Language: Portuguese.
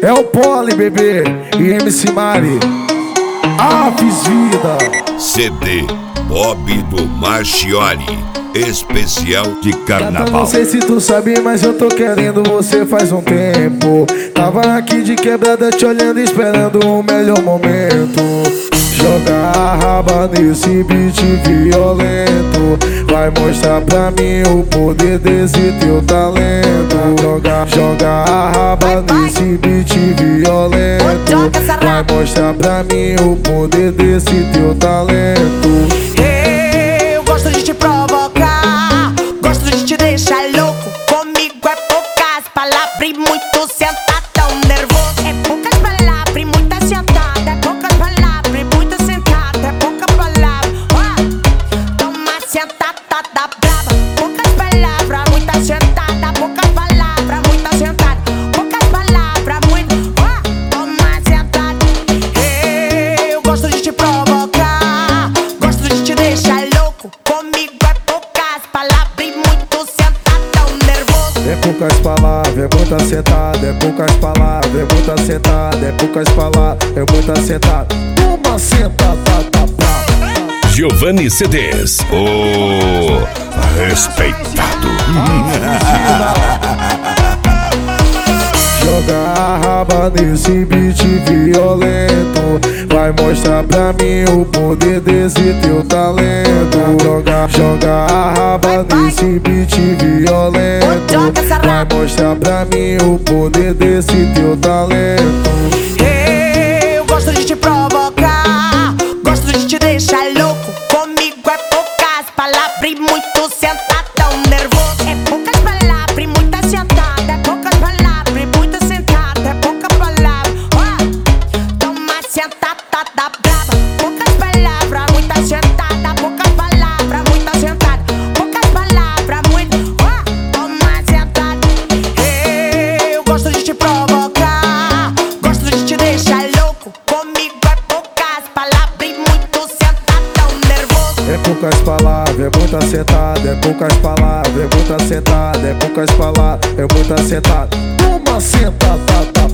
É o Poli, bebê, e MC Mari. Fiz vida. CD Bob do Marchiori, especial de carnaval. Não sei se tu sabe, mas eu tô querendo você faz um tempo. Tava aqui de quebrada te olhando, esperando o melhor momento. Joga a raba nesse beat violento, vai mostrar pra mim o poder desse teu talento. Joga a raba nesse beat violento, vai mostrar pra mim o poder desse teu talento. Eu gosto de te provocar, gosto de te deixar louco. Comigo é poucas palavras e muito sentadão nervoso. É poucas palavras e muita sentada, é poucas palavras e muita sentada, é pouca palavra. Toma sentada da brava. Poucas palavras, muita sentada, poucas palavras, muita sentada, poucas palavras, muito. Toma sentada. Eu gosto de te provocar, gosto de te deixar louco. Comigo é poucas palavras e muito sentadão nervoso. É poucas palavras, é muita sentada, é poucas palavras, é muita sentada, é poucas palavras, é muita sentada. Toma sentada da brava. Giovanni CDs, o respeitado. Joga a raba nesse beat violento, vai mostrar pra mim o poder desse teu talento. Joga a raba nesse beat violento, vai mostrar pra mim o poder desse teu talento. Eu gosto de te provocar, gosto de te deixar louco. Comigo é poucas palavras e muito sentadão nervoso. É poucas palavras e muita sentada, é poucas palavras e muita sentada, é pouca palavra. Toma sentada da brava. Poucas palavras, muita sentada, poucas palavras, muita sentada, poucas palavras, muito. Toma sentada. Eu gosto de te provocar, gosto de te deixar louco. Comigo é poucas palavras e muito sentadão nervoso. É poucas palavras, é muita sentada, é poucas palavras, é muita sentada, é poucas palavras, é muita sentada. Toma sentada da